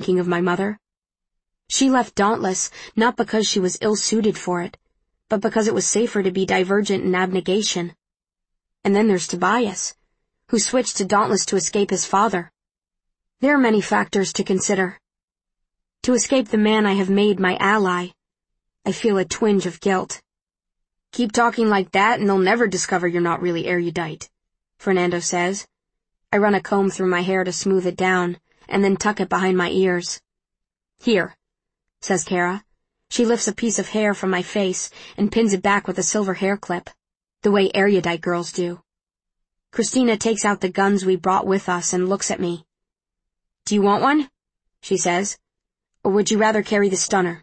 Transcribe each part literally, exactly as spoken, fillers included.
thinking of my mother. She left Dauntless not because she was ill-suited for it, but because it was safer to be divergent in abnegation. And then there's Tobias, who switched to Dauntless to escape his father. There are many factors to consider. To escape the man I have made my ally, I feel a twinge of guilt. "Keep talking like that and they'll never discover you're not really erudite," Fernando says. I run a comb through my hair to smooth it down, and then tuck it behind my ears. "Here," says Kara. She lifts a piece of hair from my face and pins it back with a silver hair clip, the way erudite girls do. Christina takes out the guns we brought with us and looks at me. "Do you want one?" she says. "Or would you rather carry the stunner?"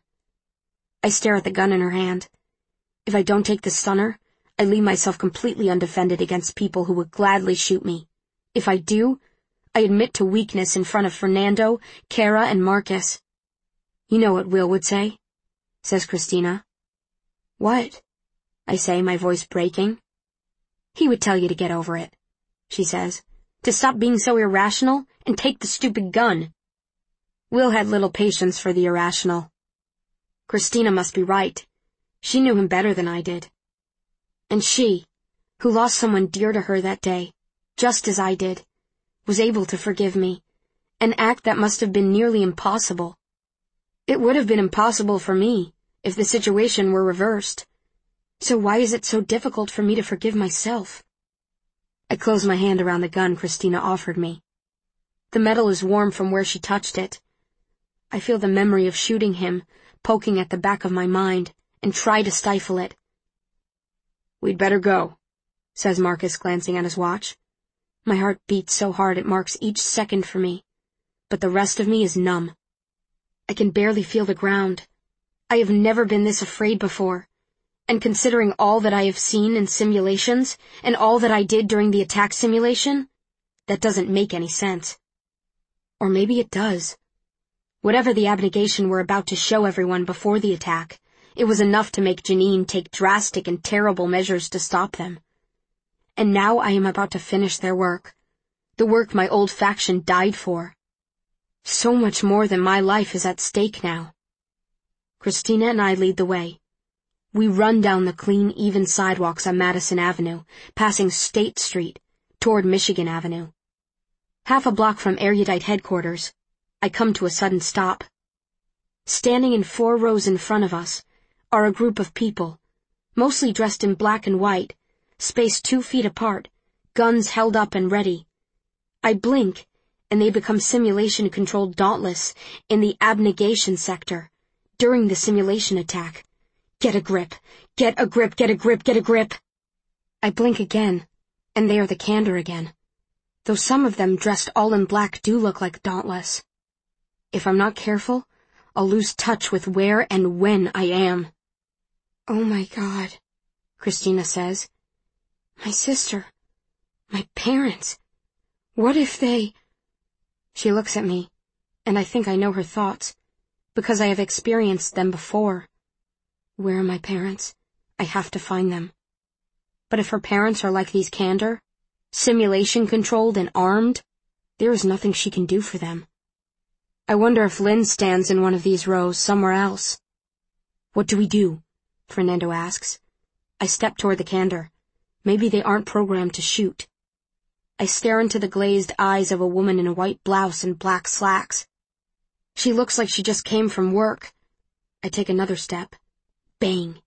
I stare at the gun in her hand. If I don't take the stunner, I leave myself completely undefended against people who would gladly shoot me. If I do, I admit to weakness in front of Fernando, Kara, and Marcus. "You know what Will would say," says Christina. "What?" I say, my voice breaking. "He would tell you to get over it," she says, "to stop being so irrational and take the stupid gun." Will had little patience for the irrational. Christina must be right. She knew him better than I did. And she, who lost someone dear to her that day, just as I did, was able to forgive me, an act that must have been nearly impossible. It would have been impossible for me if the situation were reversed. So why is it so difficult for me to forgive myself? I close my hand around the gun Christina offered me. The metal is warm from where she touched it. I feel the memory of shooting him poking at the back of my mind and try to stifle it. "We'd better go," says Marcus, glancing at his watch. My heart beats so hard it marks each second for me, but the rest of me is numb. I can barely feel the ground. I have never been this afraid before, and considering all that I have seen in simulations, and all that I did during the attack simulation, that doesn't make any sense. Or maybe it does. Whatever the abnegation we're about to show everyone before the attack, it was enough to make Janine take drastic and terrible measures to stop them. And now I am about to finish their work, the work my old faction died for. So much more than my life is at stake now. Christina and I lead the way. We run down the clean, even sidewalks on Madison Avenue, passing State Street, toward Michigan Avenue. Half a block from Erudite headquarters, I come to a sudden stop. Standing in four rows in front of us are a group of people, mostly dressed in black and white, spaced two feet apart, guns held up and ready. I blink, and they become simulation-controlled Dauntless in the abnegation sector, during the simulation attack. Get a grip, get a grip, get a grip, get a grip. I blink again, and they are the Candor again, though some of them dressed all in black do look like Dauntless. If I'm not careful, I'll lose touch with where and when I am. "Oh my God," Christina says. "My sister, my parents, what if they—" She looks at me, and I think I know her thoughts, because I have experienced them before. Where are my parents? I have to find them. But if her parents are like these Candor, simulation-controlled and armed, there is nothing she can do for them. I wonder if Lynn stands in one of these rows somewhere else. "What do we do?" Fernando asks. I step toward the Candor. Maybe they aren't programmed to shoot. I stare into the glazed eyes of a woman in a white blouse and black slacks. She looks like she just came from work. I take another step. Bang.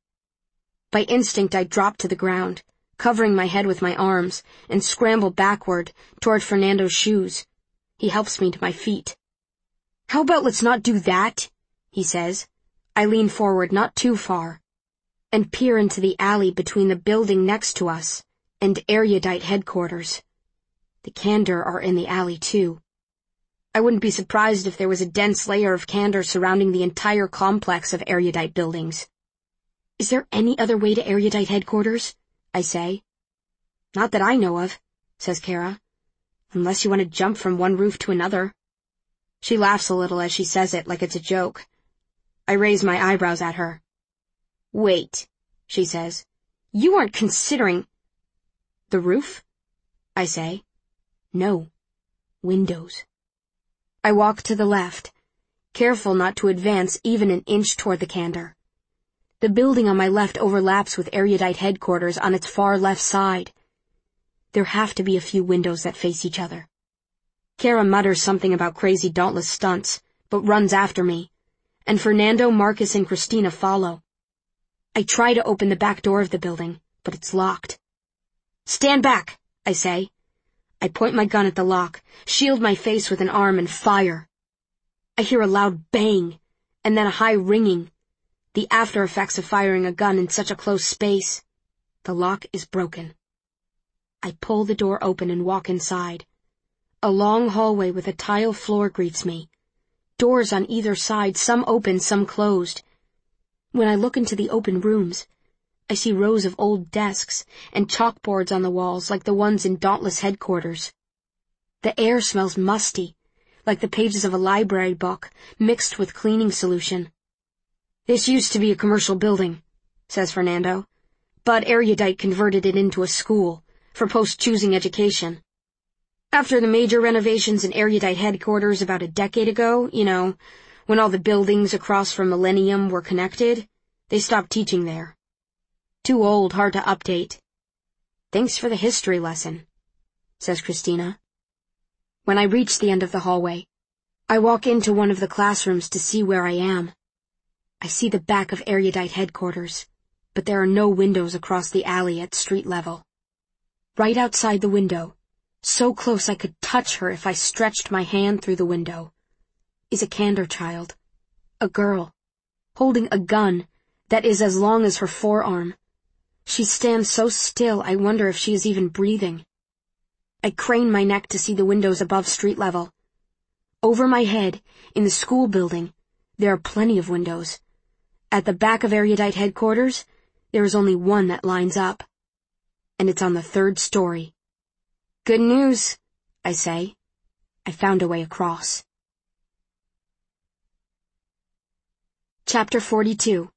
By instinct, I drop to the ground, covering my head with my arms, and scramble backward toward Fernando's shoes. He helps me to my feet. "How about let's not do that?" he says. I lean forward not too far, and peer into the alley between the building next to us and Erudite headquarters. The Candor are in the alley, too. I wouldn't be surprised if there was a dense layer of Candor surrounding the entire complex of Erudite buildings. "Is there any other way to Erudite headquarters?" I say. "Not that I know of," says Kara. "Unless you want to jump from one roof to another." She laughs a little as she says it, like it's a joke. I raise my eyebrows at her. "Wait," she says. "You aren't considering—" "The roof?" I say. "No. Windows." I walk to the left, careful not to advance even an inch toward the candor. The building on my left overlaps with Erudite headquarters on its far left side. There have to be a few windows that face each other. Kara mutters something about crazy Dauntless stunts, but runs after me, and Fernando, Marcus, and Christina follow. I try to open the back door of the building, but it's locked. "Stand back," I say. I point my gun at the lock, shield my face with an arm, and fire. I hear a loud bang, and then a high ringing. The after effects of firing a gun in such a close space. The lock is broken. I pull the door open and walk inside. A long hallway with a tile floor greets me. Doors on either side, some open, some closed. When I look into the open rooms, I see rows of old desks and chalkboards on the walls like the ones in Dauntless headquarters. The air smells musty, like the pages of a library book mixed with cleaning solution. "This used to be a commercial building," says Fernando, "but Erudite converted it into a school for post-choosing education. After the major renovations in Erudite headquarters about a decade ago, you know, when all the buildings across from Millennium were connected, they stopped teaching there. Too old, hard to update." "Thanks for the history lesson," says Christina. When I reach the end of the hallway, I walk into one of the classrooms to see where I am. I see the back of Erudite headquarters, but there are no windows across the alley at street level. Right outside the window, so close I could touch her if I stretched my hand through the window, is a Candor child, a girl, holding a gun that is as long as her forearm. She stands so still I wonder if she is even breathing. I crane my neck to see the windows above street level. Over my head, in the school building, there are plenty of windows. At the back of Erudite headquarters, there is only one that lines up. And it's on the third story. "Good news," I say. I found a way across. Chapter forty-two.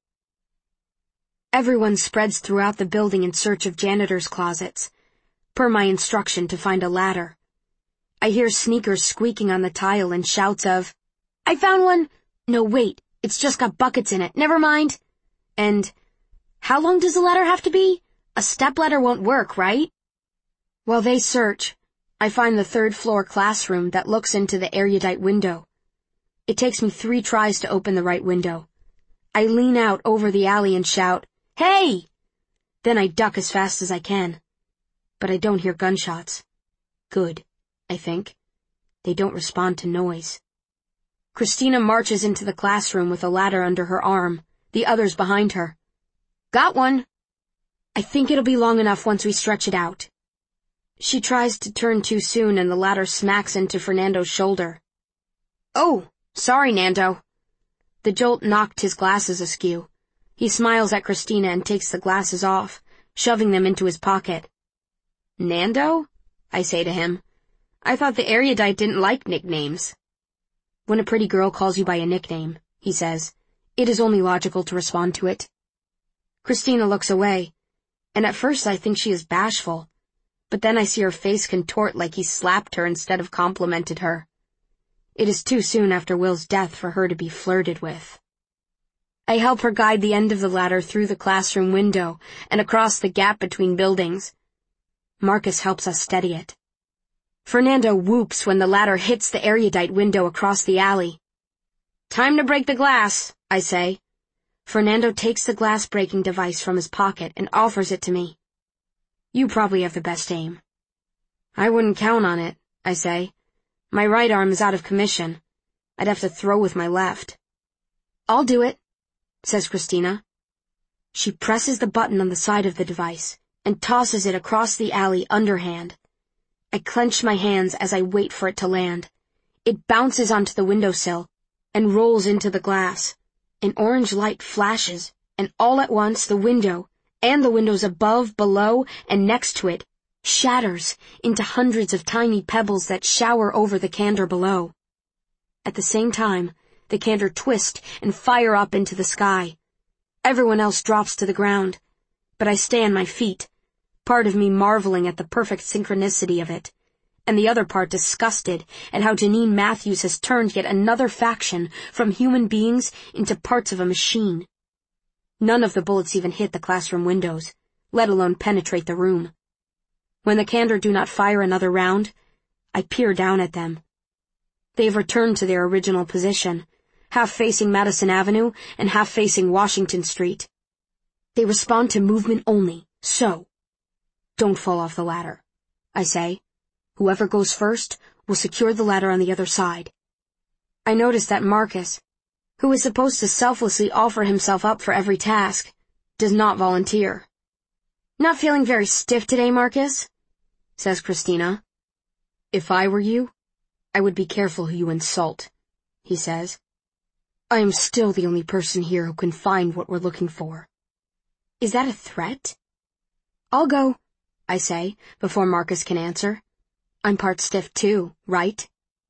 Everyone spreads throughout the building in search of janitor's closets, per my instruction to find a ladder. I hear sneakers squeaking on the tile and shouts of, "I found one! No, wait, it's just got buckets in it, never mind!" And, "How long does the ladder have to be? A step ladder won't work, right?" While they search, I find the third floor classroom that looks into the Erudite window. It takes me three tries to open the right window. I lean out over the alley and shout, "Hey!" Then I duck as fast as I can. But I don't hear gunshots. Good, I think. They don't respond to noise. Christina marches into the classroom with a ladder under her arm, the others behind her. "Got one." "I think it'll be long enough once we stretch it out." She tries to turn too soon and the ladder smacks into Fernando's shoulder. "Oh, sorry, Nando." The jolt knocked his glasses askew. He smiles at Christina and takes the glasses off, shoving them into his pocket. "Nando?" I say to him. "I thought the Erudite didn't like nicknames." "When a pretty girl calls you by a nickname," he says, "it is only logical to respond to it." Christina looks away, and at first I think she is bashful, but then I see her face contort like he slapped her instead of complimented her. It is too soon after Will's death for her to be flirted with. I help her guide the end of the ladder through the classroom window and across the gap between buildings. Marcus helps us steady it. Fernando whoops when the ladder hits the Erudite window across the alley. "Time to break the glass," I say. Fernando takes the glass-breaking device from his pocket and offers it to me. "You probably have the best aim." "I wouldn't count on it," I say. "My right arm is out of commission. I'd have to throw with my left." "I'll do it," says Christina. She presses the button on the side of the device and tosses it across the alley underhand. I clench my hands as I wait for it to land. It bounces onto the windowsill and rolls into the glass. An orange light flashes, and all at once the window, and the windows above, below, and next to it, shatters into hundreds of tiny pebbles that shower over the Candor below. At the same time, the Candor twist and fire up into the sky. Everyone else drops to the ground, but I stay on my feet, part of me marveling at the perfect synchronicity of it, and the other part disgusted at how Janine Matthews has turned yet another faction from human beings into parts of a machine. None of the bullets even hit the classroom windows, let alone penetrate the room. When the candor do not fire another round, I peer down at them. They have returned to their original position, half facing Madison Avenue and half facing Washington Street. They respond to movement only, so. Don't fall off the ladder, I say. Whoever goes first will secure the ladder on the other side. I notice that Marcus, who is supposed to selflessly offer himself up for every task, does not volunteer. Not feeling very stiff today, Marcus? Says Christina. If I were you, I would be careful who you insult, he says. I am still the only person here who can find what we're looking for. Is that a threat? I'll go, I say, before Marcus can answer. I'm part stiff too, right?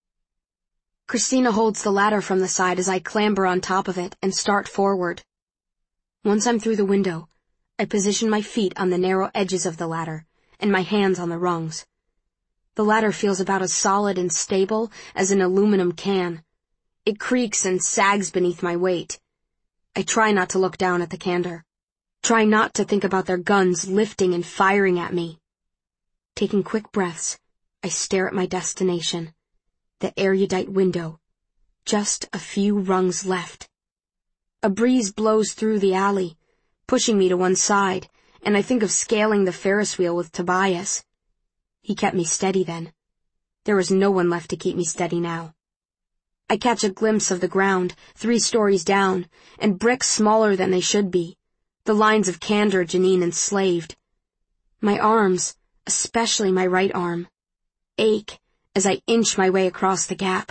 Christina holds the ladder from the side as I clamber on top of it and start forward. Once I'm through the window, I position my feet on the narrow edges of the ladder and my hands on the rungs. The ladder feels about as solid and stable as an aluminum can. It creaks and sags beneath my weight. I try not to look down at the candor. Try not to think about their guns lifting and firing at me. Taking quick breaths, I stare at my destination, the erudite window, just a few rungs left. A breeze blows through the alley, pushing me to one side, and I think of scaling the Ferris wheel with Tobias. He kept me steady then. There was no one left to keep me steady now. I catch a glimpse of the ground, three stories down, and bricks smaller than they should be, the lines of candor Janine enslaved. My arms, especially my right arm, ache as I inch my way across the gap.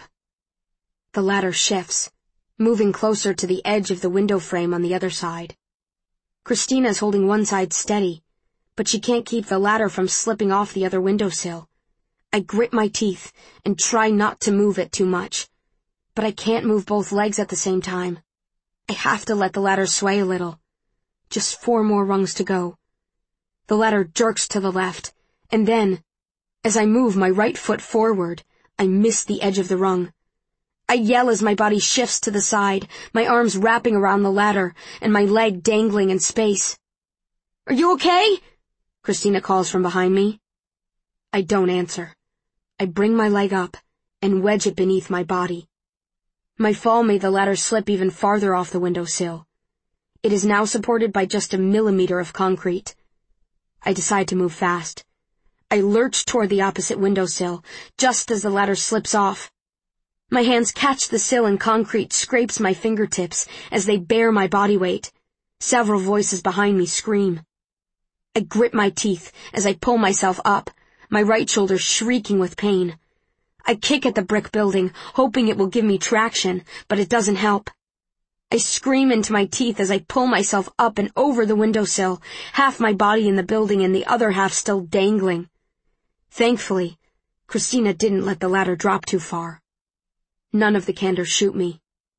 The ladder shifts, moving closer to the edge of the window frame on the other side. Christina is holding one side steady, but she can't keep the ladder from slipping off the other windowsill. I grit my teeth and try not to move it too much, but I can't move both legs at the same time. I have to let the ladder sway a little. Just four more rungs to go. The ladder jerks to the left, and then, as I move my right foot forward, I miss the edge of the rung. I yell as my body shifts to the side, my arms wrapping around the ladder, and my leg dangling in space. Are you okay? Christina calls from behind me. I don't answer. I bring my leg up and wedge it beneath my body. My fall made the ladder slip even farther off the windowsill. It is now supported by just a millimeter of concrete. I decide to move fast. I lurch toward the opposite windowsill, just as the ladder slips off. My hands catch the sill and concrete scrapes my fingertips as they bear my body weight. Several voices behind me scream. I grit my teeth as I pull myself up, my right shoulder shrieking with pain. I kick at the brick building, hoping it will give me traction, but it doesn't help. I scream into my teeth as I pull myself up and over the windowsill, half my body in the building and the other half still dangling. Thankfully, Christina didn't let the ladder drop too far. None of the candors shoot me.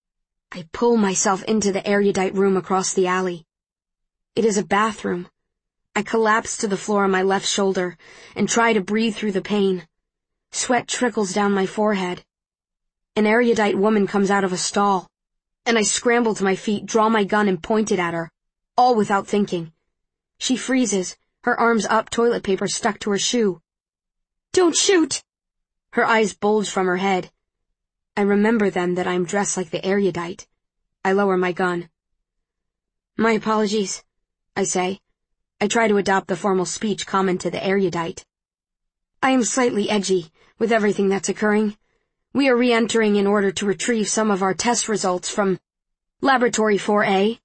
I pull myself into the erudite room across the alley. It is a bathroom. I collapse to the floor on my left shoulder and try to breathe through the pain. Sweat trickles down my forehead. An erudite woman comes out of a stall, and I scramble to my feet, draw my gun, and point it at her, all without thinking. She freezes, her arms up, toilet paper stuck to her shoe. Don't shoot! Her eyes bulge from her head. I remember then that I'm dressed like the erudite. I lower my gun. My apologies, I say. I try to adopt the formal speech common to the erudite. I am slightly edgy with everything that's occurring. We are re-entering in order to retrieve some of our test results from Laboratory four A.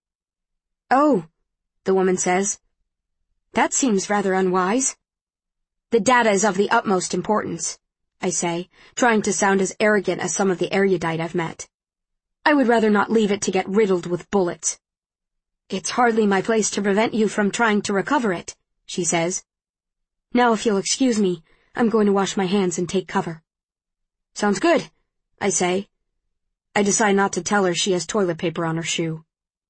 Oh, the woman says. That seems rather unwise. The data is of the utmost importance, I say, trying to sound as arrogant as some of the erudite I've met. I would rather not leave it to get riddled with bullets. It's hardly my place to prevent you from trying to recover it, she says. Now if you'll excuse me, I'm going to wash my hands and take cover. Sounds good, I say. I decide not to tell her she has toilet paper on her shoe.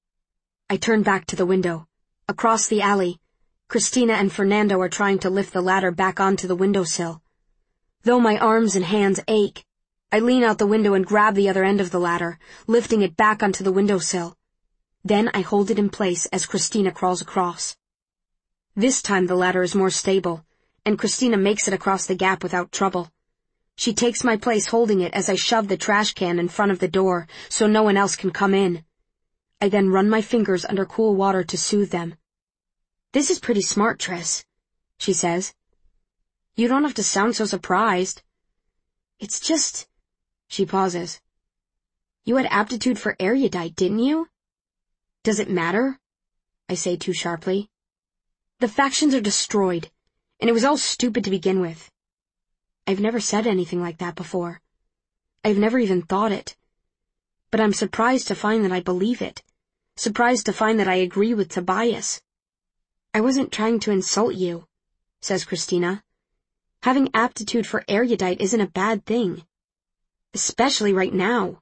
I turn back to the window. Across the alley, Christina and Fernando are trying to lift the ladder back onto the windowsill. Though my arms and hands ache, I lean out the window and grab the other end of the ladder, lifting it back onto the windowsill. Then I hold it in place as Christina crawls across. This time the ladder is more stable, and Christina makes it across the gap without trouble. She takes my place holding it as I shove the trash can in front of the door so no one else can come in. I then run my fingers under cool water to soothe them. "This is pretty smart, Triss," she says. "You don't have to sound so surprised. It's just..." She pauses. "You had aptitude for erudite, didn't you?" "Does it matter?" I say too sharply. "The factions are destroyed, and it was all stupid to begin with." I've never said anything like that before. I've never even thought it. But I'm surprised to find that I believe it. Surprised to find that I agree with Tobias. "I wasn't trying to insult you," says Christina. "Having aptitude for erudite isn't a bad thing. Especially right now.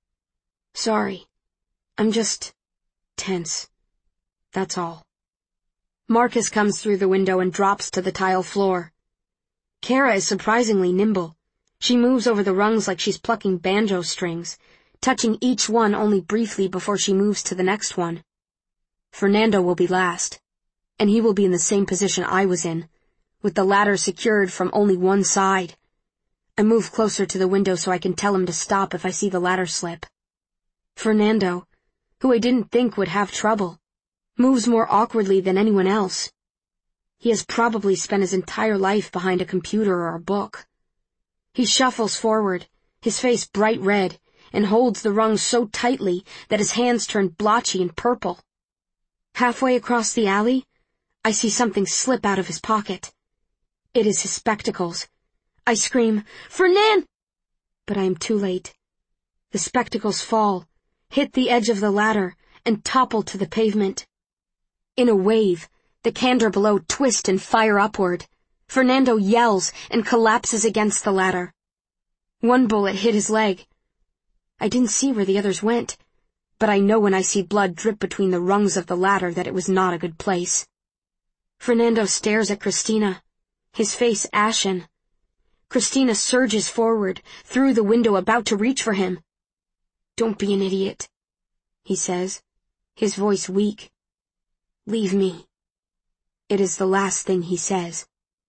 Sorry. I'm just tense. That's all." Marcus comes through the window and drops to the tile floor. Kara is surprisingly nimble. She moves over the rungs like she's plucking banjo strings, touching each one only briefly before she moves to the next one. Fernando will be last, and he will be in the same position I was in, with the ladder secured from only one side. I move closer to the window so I can tell him to stop if I see the ladder slip. Fernando, who I didn't think would have trouble, moves more awkwardly than anyone else. He has probably spent his entire life behind a computer or a book. He shuffles forward, his face bright red, and holds the rungs so tightly that his hands turn blotchy and purple. Halfway across the alley, I see something slip out of his pocket. It is his spectacles. I scream, "Fernan!" But I am too late. The spectacles fall, hit the edge of the ladder, and topple to the pavement. In a wave, the candor below twist and fire upward. Fernando yells and collapses against the ladder. One bullet hit his leg. I didn't see where the others went, but I know when I see blood drip between the rungs of the ladder that it was not a good place. Fernando stares at Christina, his face ashen. Christina surges forward, through the window, about to reach for him. "Don't be an idiot," he says, his voice weak. "Leave me." It is the last thing he says.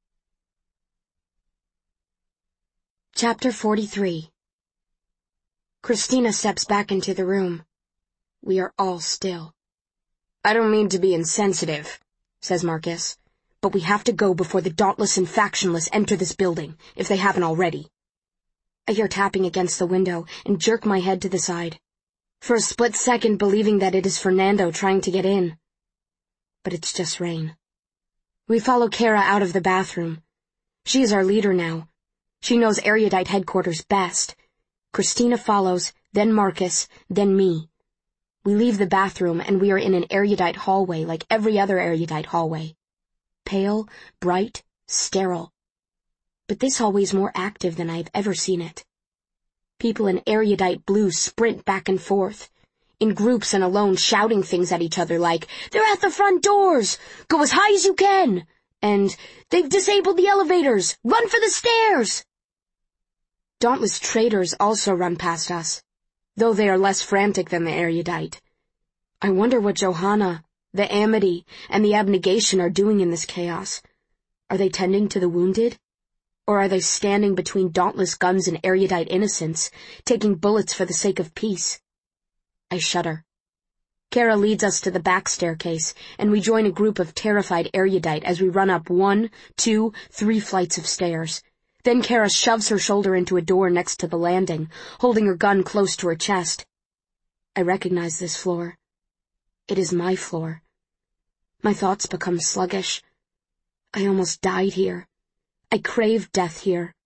Chapter forty-three. Christina steps back into the room. We are all still. "I don't mean to be insensitive," says Marcus, "but we have to go before the Dauntless and Factionless enter this building, if they haven't already." I hear tapping against the window and jerk my head to the side, for a split second believing that it is Fernando trying to get in. But it's just rain. We follow Kara out of the bathroom. She is our leader now. She knows Erudite headquarters best. Christina follows, then Marcus, then me. We leave the bathroom and we are in an Erudite hallway like every other Erudite hallway. Pale, bright, sterile. But this hallway is more active than I have ever seen it. People in Erudite blue sprint back and forth, in groups and alone, shouting things at each other like, "They're at the front doors! Go as high as you can!" And, "They've disabled the elevators! Run for the stairs!" Dauntless traitors also run past us, though they are less frantic than the Erudite. I wonder what Johanna, the Amity, and the Abnegation are doing in this chaos. Are they tending to the wounded? Or are they standing between dauntless guns and Erudite innocence, taking bullets for the sake of peace? I shudder. Kara leads us to the back staircase, and we join a group of terrified Erudite as we run up one, two, three flights of stairs. Then Kara shoves her shoulder into a door next to the landing, holding her gun close to her chest. I recognize this floor. It is my floor. My thoughts become sluggish. I almost died here. I crave death here.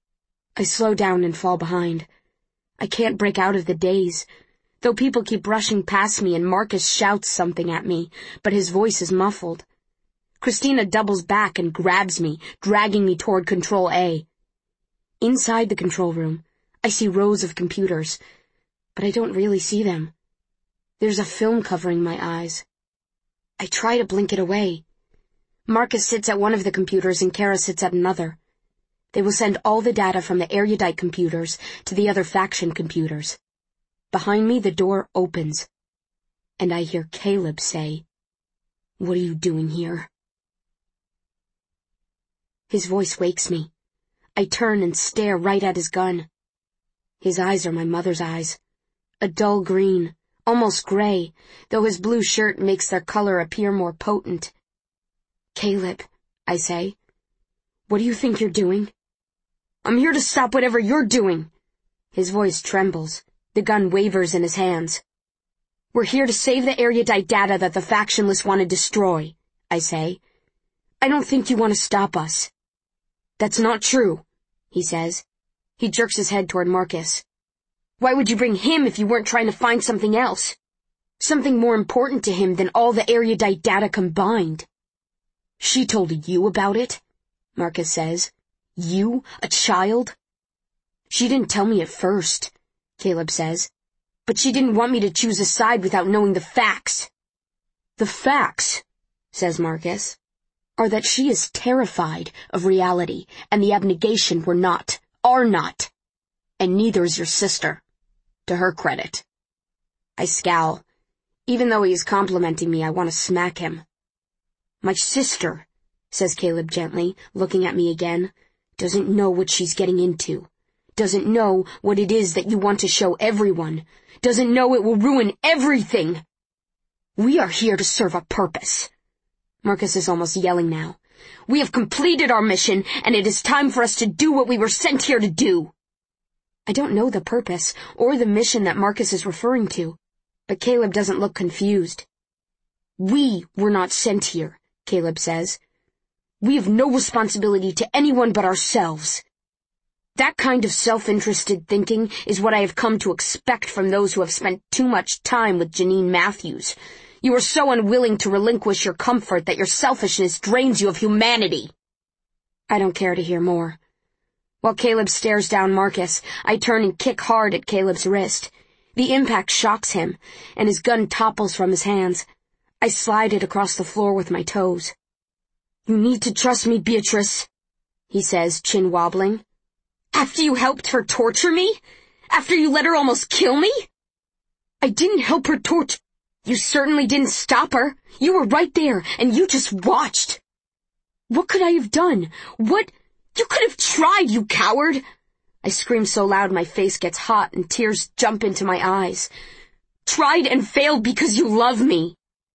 I slow down and fall behind. I can't break out of the daze, though people keep rushing past me and Marcus shouts something at me, but his voice is muffled. Christina doubles back and grabs me, dragging me toward Control A. Inside the control room, I see rows of computers, but I don't really see them. There's a film covering my eyes. I try to blink it away. Marcus sits at one of the computers and Kara sits at another. They will send all the data from the erudite computers to the other faction computers. Behind me, the door opens, and I hear Caleb say, "What are you doing here?" His voice wakes me. I turn and stare right at his gun. His eyes are my mother's eyes. A dull green, almost gray, though his blue shirt makes their color appear more potent. "Caleb," I say, "what do you think you're doing?" "I'm here to stop whatever you're doing." His voice trembles. The gun wavers in his hands. "We're here to save the erudite data that the factionless want to destroy," I say. "I don't think you want to stop us." "That's not true," he says. He jerks his head toward Marcus. "Why would you bring him if you weren't trying to find something else? Something more important to him than all the erudite data combined?" "She told you about it?" Marcus says. "You, a child?" "She didn't tell me at first," Caleb says. "But she didn't want me to choose a side without knowing the facts." "The facts," says Marcus, "are that she is terrified of reality, and the abnegation we're not, are not. And neither is your sister, to her credit." I scowl. Even though he is complimenting me, I want to smack him. "My sister," says Caleb gently, looking at me again, "doesn't know what she's getting into. Doesn't know what it is that you want to show everyone. Doesn't know it will ruin everything. We are here to serve a purpose." Marcus is almost yelling now. "We have completed our mission, and it is time for us to do what we were sent here to do." I don't know the purpose or the mission that Marcus is referring to, but Caleb doesn't look confused. "We were not sent here," Caleb says. "We have no responsibility to anyone but ourselves." That kind of self-interested thinking is what I have come to expect from those who have spent too much time with Janine Matthews. You are so unwilling to relinquish your comfort that your selfishness drains you of humanity. I don't care to hear more. While Caleb stares down Marcus, I turn and kick hard at Caleb's wrist. The impact shocks him, and his gun topples from his hands. I slide it across the floor with my toes. "You need to trust me, Beatrice," he says, chin wobbling. "After you helped her torture me? After you let her almost kill me?" "I didn't help her torture. You certainly didn't stop her. You were right there, and you just watched." "What could I have done? What? You could have tried, you coward!" I scream so loud my face gets hot and tears jump into my eyes. "Tried and failed because you love me."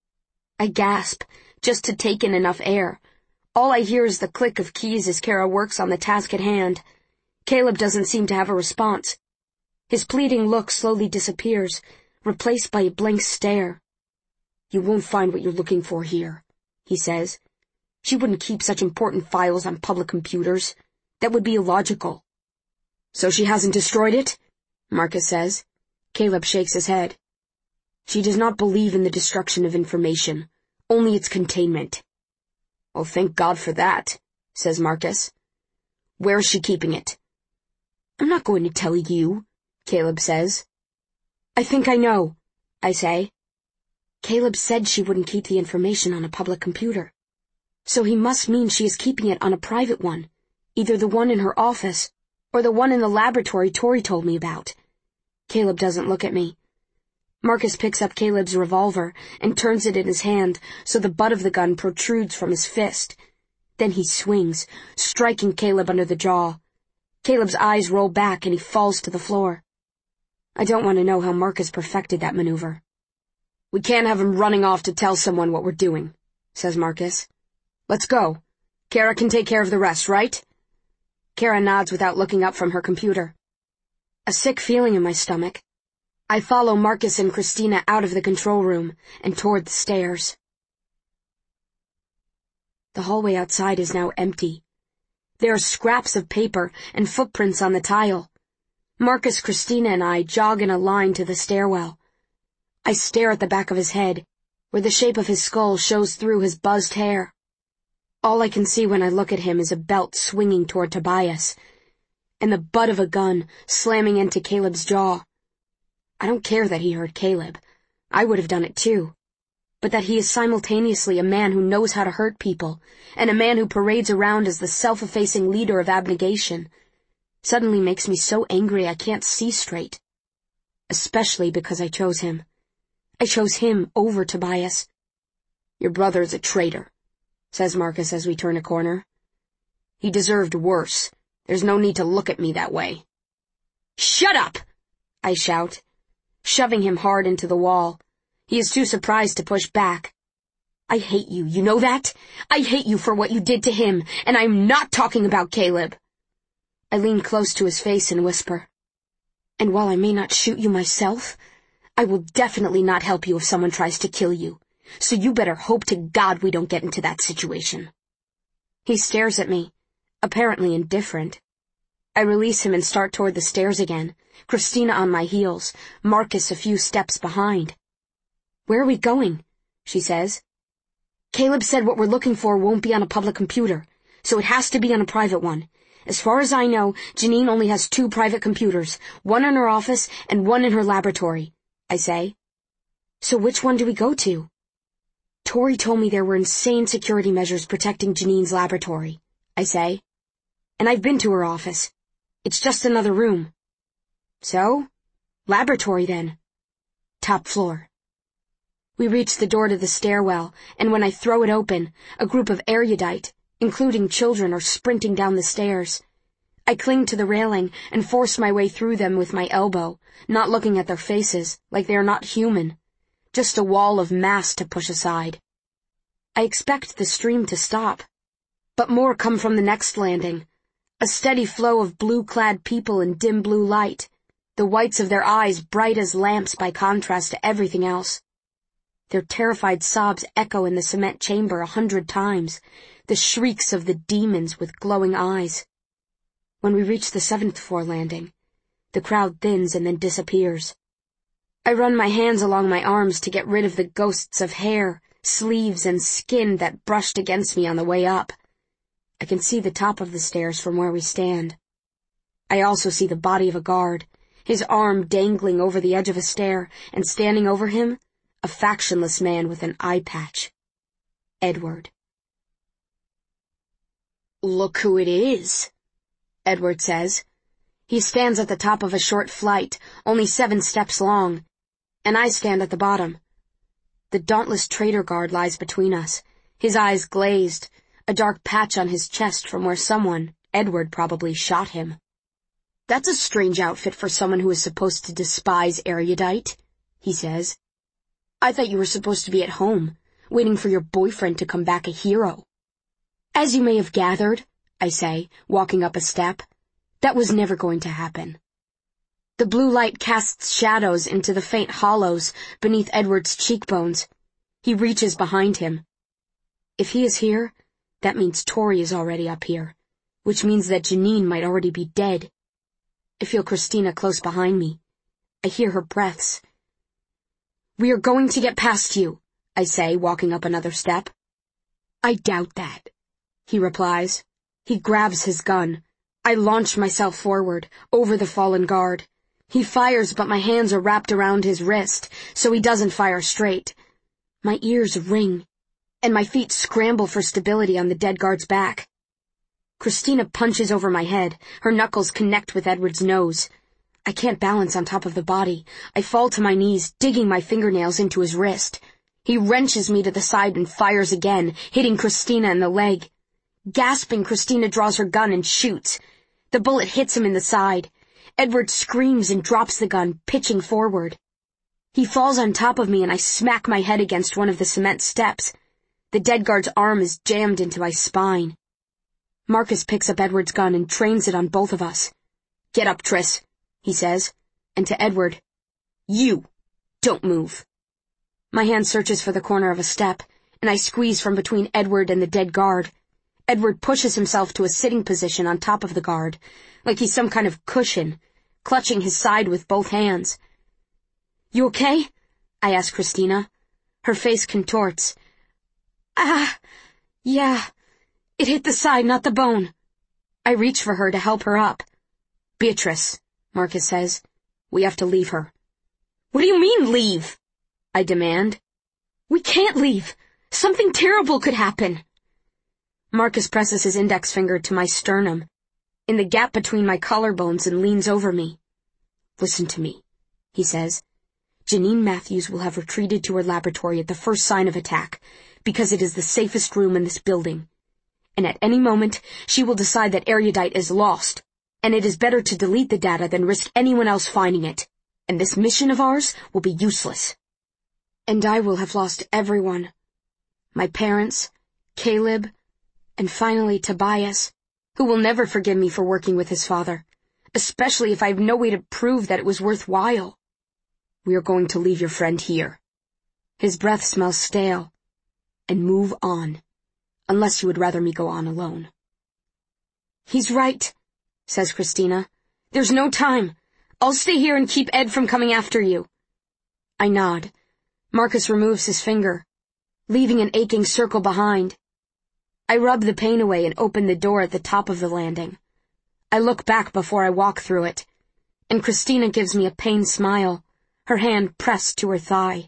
I gasp, just to take in enough air. All I hear is the click of keys as Kara works on the task at hand. Caleb doesn't seem to have a response. His pleading look slowly disappears, replaced by a blank stare. "You won't find what you're looking for here," he says. "She wouldn't keep such important files on public computers. That would be illogical." "So she hasn't destroyed it?" Marcus says. Caleb shakes his head. "She does not believe in the destruction of information, only its containment." "Well, thank God for that," says Marcus. "Where is she keeping it?" "I'm not going to tell you," Caleb says. "I think I know," I say. Caleb said she wouldn't keep the information on a public computer. So he must mean she is keeping it on a private one, either the one in her office or the one in the laboratory Tori told me about. Caleb doesn't look at me. Marcus picks up Caleb's revolver and turns it in his hand so the butt of the gun protrudes from his fist. Then he swings, striking Caleb under the jaw. Caleb's eyes roll back and he falls to the floor. I don't want to know how Marcus perfected that maneuver. "We can't have him running off to tell someone what we're doing," says Marcus. "Let's go. Kara can take care of the rest, right?" Kara nods without looking up from her computer. A sick feeling in my stomach. I follow Marcus and Christina out of the control room and toward the stairs. The hallway outside is now empty. There are scraps of paper and footprints on the tile. Marcus, Christina, and I jog in a line to the stairwell. I stare at the back of his head, where the shape of his skull shows through his buzzed hair. All I can see when I look at him is a belt swinging toward Tobias, and the butt of a gun slamming into Caleb's jaw. I don't care that he hurt Caleb. I would have done it too. but that he is simultaneously a man who knows how to hurt people, and a man who parades around as the self-effacing leader of abnegation, suddenly makes me so angry I can't see straight. Especially because I chose him. I chose him over Tobias. "Your brother is a traitor," says Marcus as we turn a corner. "He deserved worse. There's no need to look at me that way." "Shut up!" I shout, shoving him hard into the wall. He is too surprised to push back. "I hate you, you know that? I hate you for what you did to him, and I'm not talking about Caleb." I lean close to his face and whisper, "And while I may not shoot you myself, I will definitely not help you if someone tries to kill you, so you better hope to God we don't get into that situation." He stares at me, apparently indifferent. I release him and start toward the stairs again, Christina on my heels, Marcus a few steps behind. "Where are we going?" she says. "Caleb said what we're looking for won't be on a public computer, so it has to be on a private one. As far as I know, Janine only has two private computers, one in her office and one in her laboratory," I say. "So which one do we go to?" "Tori told me there were insane security measures protecting Janine's laboratory," I say. "And I've been to her office. It's just another room." "So? Laboratory, then." "Top floor." We reach the door to the stairwell, and when I throw it open, a group of erudite, including children, are sprinting down the stairs. I cling to the railing and force my way through them with my elbow, not looking at their faces, like they are not human. Just a wall of mass to push aside. I expect the stream to stop. But more come from the next landing. A steady flow of blue-clad people in dim blue light, the whites of their eyes bright as lamps by contrast to everything else. Their terrified sobs echo in the cement chamber a hundred times, the shrieks of the demons with glowing eyes. When we reach the seventh floor landing, the crowd thins and then disappears. I run my hands along my arms to get rid of the ghosts of hair, sleeves, and skin that brushed against me on the way up. I can see the top of the stairs from where we stand. I also see the body of a guard, his arm dangling over the edge of a stair, and standing over him, a factionless man with an eye patch. Edward. "Look who it is," Edward says. He stands at the top of a short flight, only seven steps long, and I stand at the bottom. The dauntless traitor guard lies between us, his eyes glazed, a dark patch on his chest from where someone, Edward probably, shot him. "That's a strange outfit for someone who is supposed to despise erudite," he says. "I thought you were supposed to be at home, waiting for your boyfriend to come back a hero." "As you may have gathered," I say, walking up a step, "that was never going to happen." The blue light casts shadows into the faint hollows beneath Edward's cheekbones. He reaches behind him. If he is here, that means Tori is already up here, which means that Janine might already be dead. I feel Christina close behind me. I hear her breaths. "We are going to get past you," I say, walking up another step. "I doubt that," he replies. He grabs his gun. I launch myself forward, over the fallen guard. He fires, but my hands are wrapped around his wrist, so he doesn't fire straight. My ears ring, and my feet scramble for stability on the dead guard's back. Christina punches over my head. Her knuckles connect with Edward's nose. I can't balance on top of the body. I fall to my knees, digging my fingernails into his wrist. He wrenches me to the side and fires again, hitting Christina in the leg. Gasping, Christina draws her gun and shoots. The bullet hits him in the side. Edward screams and drops the gun, pitching forward. He falls on top of me and I smack my head against one of the cement steps. The dead guard's arm is jammed into my spine. Marcus picks up Edward's gun and trains it on both of us. "Get up, Triss," he says, and to Edward, "You, don't move." My hand searches for the corner of a step, and I squeeze from between Edward and the dead guard. Edward pushes himself to a sitting position on top of the guard, like he's some kind of cushion, clutching his side with both hands. "You okay?" I ask Christina. Her face contorts. "Ah, yeah, it hit the side, not the bone." I reach for her to help her up. "Beatrice," Marcus says, "we have to leave her." "What do you mean, leave?" I demand. We can't leave. Something terrible could happen. Marcus presses his index finger to my sternum, in the gap between my collarbones, and leans over me. Listen to me, he says. Janine Matthews will have retreated to her laboratory at the first sign of attack, because it is the safest room in this building. And at any moment, she will decide that erudite is lost, and it is better to delete the data than risk anyone else finding it, and this mission of ours will be useless. And I will have lost everyone. My parents, Caleb, and finally Tobias, who will never forgive me for working with his father, especially if I have no way to prove that it was worthwhile. We are going to leave your friend here. His breath smells stale. And move on, unless you would rather me go on alone. He's right, says Christina. There's no time. I'll stay here and keep Ed from coming after you. I nod. Marcus removes his finger, leaving an aching circle behind. I rub the pain away and open the door at the top of the landing. I look back before I walk through it, and Christina gives me a pained smile, her hand pressed to her thigh.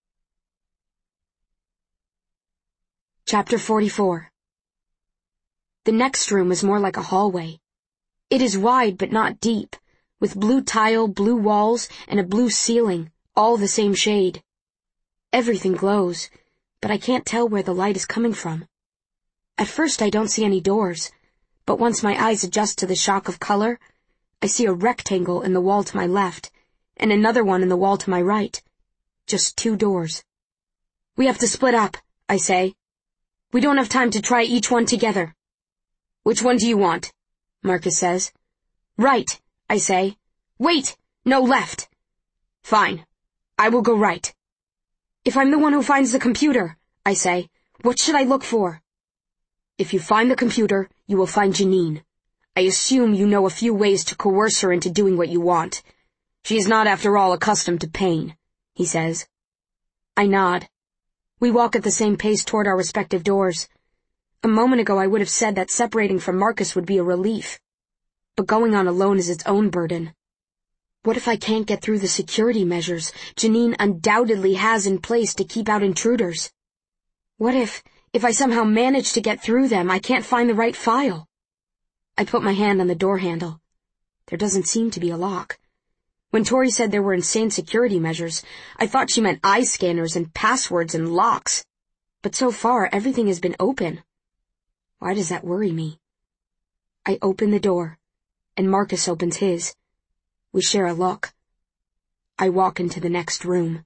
Chapter forty-four. The next room is more like a hallway. It is wide but not deep, with blue tile, blue walls, and a blue ceiling, all the same shade. Everything glows, but I can't tell where the light is coming from. At first I don't see any doors, but once my eyes adjust to the shock of color, I see a rectangle in the wall to my left, and another one in the wall to my right. Just two doors. We have to split up, I say. We don't have time to try each one together. Which one do you want? Marcus says. Right, I say. Wait, no, left. Fine, I will go right. If I'm the one who finds the computer, I say, what should I look for? If you find the computer, you will find Janine. I assume you know a few ways to coerce her into doing what you want. She is not, after all, accustomed to pain, he says. I nod. We walk at the same pace toward our respective doors. A moment ago I would have said that separating from Marcus would be a relief. But going on alone is its own burden. What if I can't get through the security measures Janine undoubtedly has in place to keep out intruders? What if, if I somehow manage to get through them, I can't find the right file? I put my hand on the door handle. There doesn't seem to be a lock. When Tori said there were insane security measures, I thought she meant eye scanners and passwords and locks. But so far, everything has been open. Why does that worry me? I open the door, and Marcus opens his. We share a look. I walk into the next room.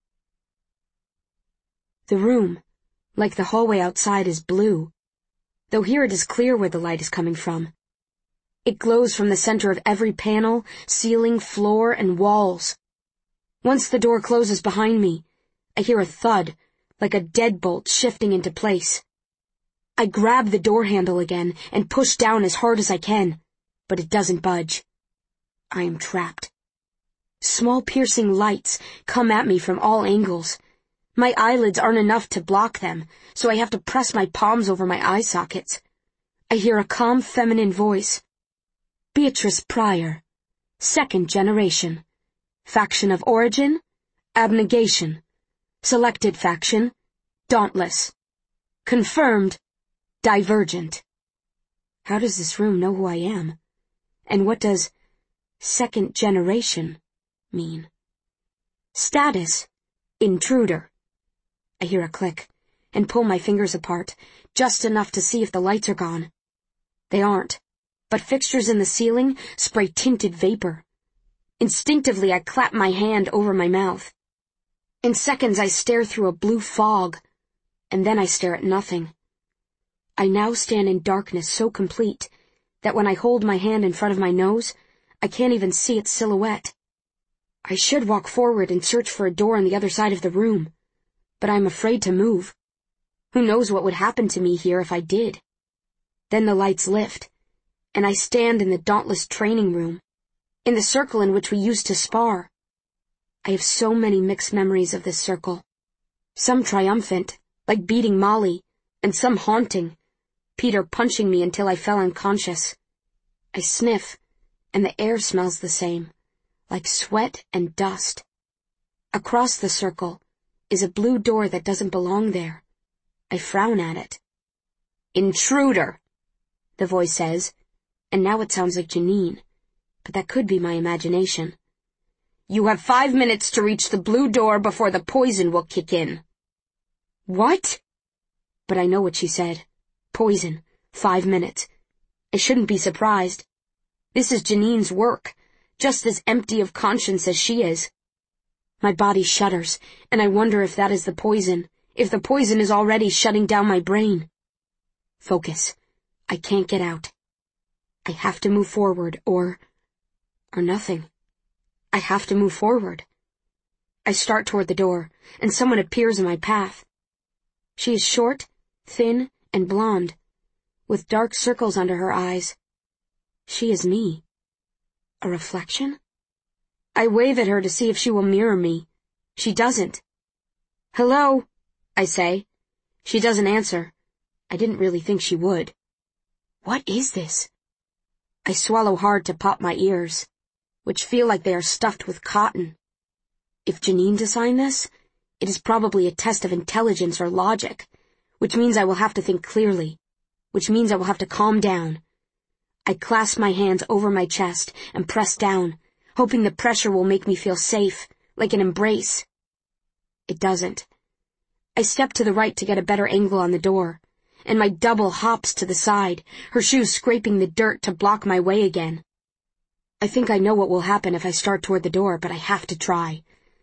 The room, like the hallway outside, is blue, though here it is clear where the light is coming from. It glows from the center of every panel, ceiling, floor, and walls. Once the door closes behind me, I hear a thud, like a deadbolt shifting into place. I grab the door handle again and push down as hard as I can, but it doesn't budge. I am trapped. Small piercing lights come at me from all angles. My eyelids aren't enough to block them, so I have to press my palms over my eye sockets. I hear a calm feminine voice. Beatrice Pryor, second generation. Faction of origin, abnegation. Selected faction, dauntless. Confirmed, divergent. How does this room know who I am? And what does second generation mean? Status, intruder. I hear a click and pull my fingers apart, just enough to see if the lights are gone. They aren't, but fixtures in the ceiling spray tinted vapor. Instinctively, I clap my hand over my mouth. In seconds, I stare through a blue fog, and then I stare at nothing. I now stand in darkness so complete that when I hold my hand in front of my nose, I can't even see its silhouette. I should walk forward and search for a door on the other side of the room, but I'm afraid to move. Who knows what would happen to me here if I did? Then the lights lift, and I stand in the dauntless training room, in the circle in which we used to spar. I have so many mixed memories of this circle. Some triumphant, like beating Molly, and some haunting, Peter punching me until I fell unconscious. I sniff, and the air smells the same, like sweat and dust. Across the circle, is a blue door that doesn't belong there. I frown at it. "Intruder," the voice says, and now it sounds like Janine, but that could be my imagination. "You have five minutes to reach the blue door before the poison will kick in." What? But I know what she said. Poison. Five minutes. I shouldn't be surprised. This is Janine's work, just as empty of conscience as she is. My body shudders, and I wonder if that is the poison, if the poison is already shutting down my brain. Focus. I can't get out. I have to move forward, or... or nothing. I have to move forward. I start toward the door, and someone appears in my path. She is short, thin, and blonde, with dark circles under her eyes. She is me. A reflection? I wave at her to see if she will mirror me. She doesn't. "Hello," I say. She doesn't answer. I didn't really think she would. What is this? I swallow hard to pop my ears, which feel like they are stuffed with cotton. If Janine designed this, it is probably a test of intelligence or logic, which means I will have to think clearly, which means I will have to calm down. I clasp my hands over my chest and press down, hoping the pressure will make me feel safe, like an embrace. It doesn't. I step to the right to get a better angle on the door, and my double hops to the side, her shoes scraping the dirt to block my way again. I think I know what will happen if I start toward the door, but I have to try.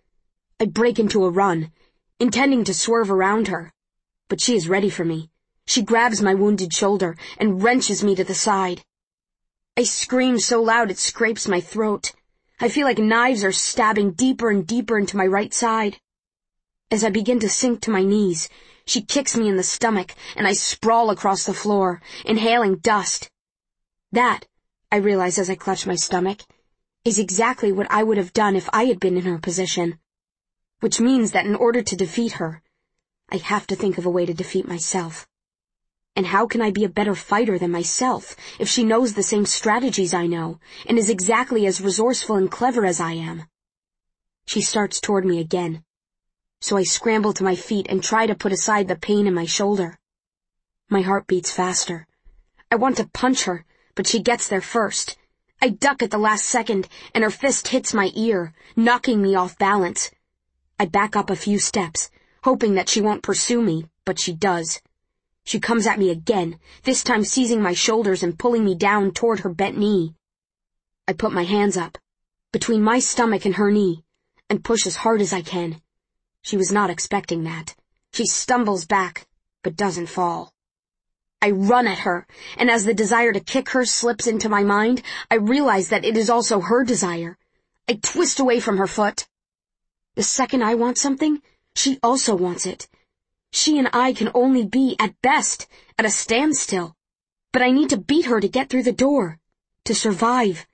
I break into a run, intending to swerve around her, but she is ready for me. She grabs my wounded shoulder and wrenches me to the side. I scream so loud it scrapes my throat. I feel like knives are stabbing deeper and deeper into my right side. As I begin to sink to my knees, she kicks me in the stomach, and I sprawl across the floor, inhaling dust. That, I realize as I clutch my stomach, is exactly what I would have done if I had been in her position. Which means that in order to defeat her, I have to think of a way to defeat myself. And how can I be a better fighter than myself if she knows the same strategies I know, and is exactly as resourceful and clever as I am? She starts toward me again. So I scramble to my feet and try to put aside the pain in my shoulder. My heart beats faster. I want to punch her, but she gets there first. I duck at the last second, and her fist hits my ear, knocking me off balance. I back up a few steps, hoping that she won't pursue me, but she does. She comes at me again, this time seizing my shoulders and pulling me down toward her bent knee. I put my hands up, between my stomach and her knee, and push as hard as I can. She was not expecting that. She stumbles back, but doesn't fall. I run at her, and as the desire to kick her slips into my mind, I realize that it is also her desire. I twist away from her foot. The second I want something, she also wants it. She and I can only be, at best, at a standstill. But I need to beat her to get through the door, to survive.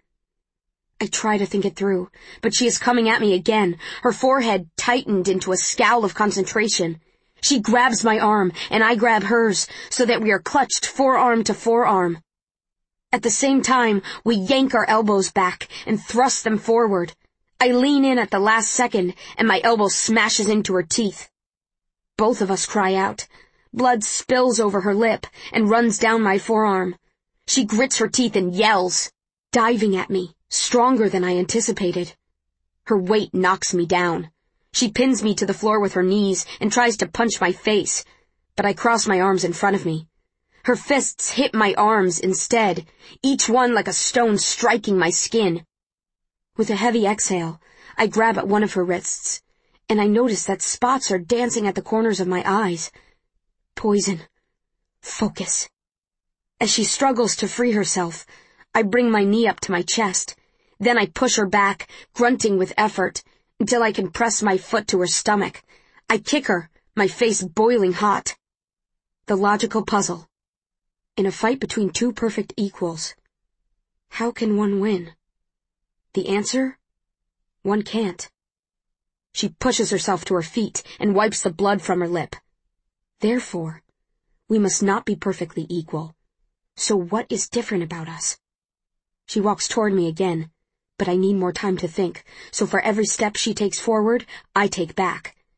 I try to think it through, but she is coming at me again, her forehead tightened into a scowl of concentration. She grabs my arm, and I grab hers, so that we are clutched forearm to forearm. At the same time, we yank our elbows back and thrust them forward. I lean in at the last second, and my elbow smashes into her teeth. Both of us cry out. Blood spills over her lip and runs down my forearm. She grits her teeth and yells, diving at me, stronger than I anticipated. Her weight knocks me down. She pins me to the floor with her knees and tries to punch my face, but I cross my arms in front of me. Her fists hit my arms instead, each one like a stone striking my skin. With a heavy exhale, I grab at one of her wrists, and I notice that spots are dancing at the corners of my eyes. Poison. Focus. As she struggles to free herself, I bring my knee up to my chest. Then I push her back, grunting with effort, until I can press my foot to her stomach. I kick her, my face boiling hot. The logical puzzle. In a fight between two perfect equals, how can one win? The answer? One can't. She pushes herself to her feet and wipes the blood from her lip. Therefore, we must not be perfectly equal. So what is different about us? She walks toward me again, but I need more time to think, so for every step she takes forward, I take back.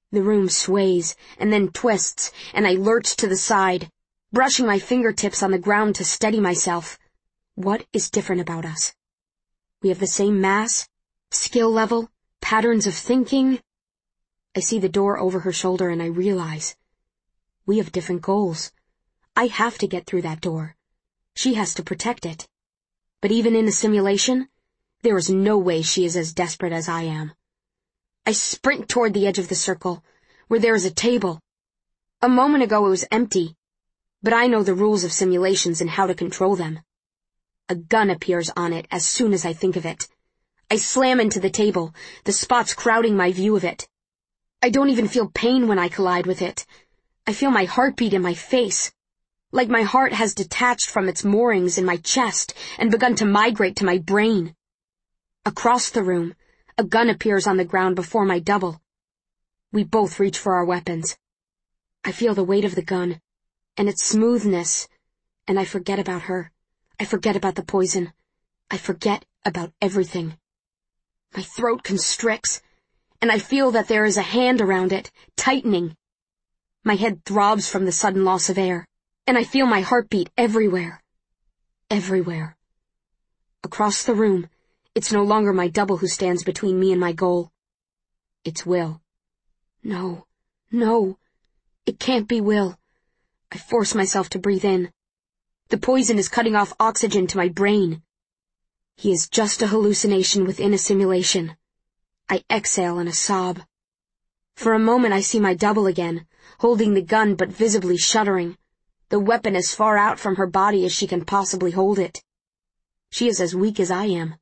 The room sways, and then twists, and I lurch to the side, brushing my fingertips on the ground to steady myself. What is different about us? We have the same mass, skill level, patterns of thinking. I see the door over her shoulder and I realize we have different goals. I have to get through that door. She has to protect it. But even in a simulation, there is no way she is as desperate as I am. I sprint toward the edge of the circle, where there is a table. A moment ago it was empty, but I know the rules of simulations and how to control them. A gun appears on it as soon as I think of it. I slam into the table, the spots crowding my view of it. I don't even feel pain when I collide with it. I feel my heartbeat in my face, like my heart has detached from its moorings in my chest and begun to migrate to my brain. Across the room, a gun appears on the ground before my double. We both reach for our weapons. I feel the weight of the gun, and its smoothness, and I forget about her. I forget about the poison. I forget about everything. My throat constricts, and I feel that there is a hand around it, tightening. My head throbs from the sudden loss of air, and I feel my heartbeat everywhere. Everywhere. Across the room, it's no longer my double who stands between me and my goal. It's Will. No, no, it can't be Will. I force myself to breathe in. The poison is cutting off oxygen to my brain. He is just a hallucination within a simulation. I exhale in a sob. For a moment I see my double again, holding the gun but visibly shuddering, the weapon as far out from her body as she can possibly hold it. She is as weak as I am.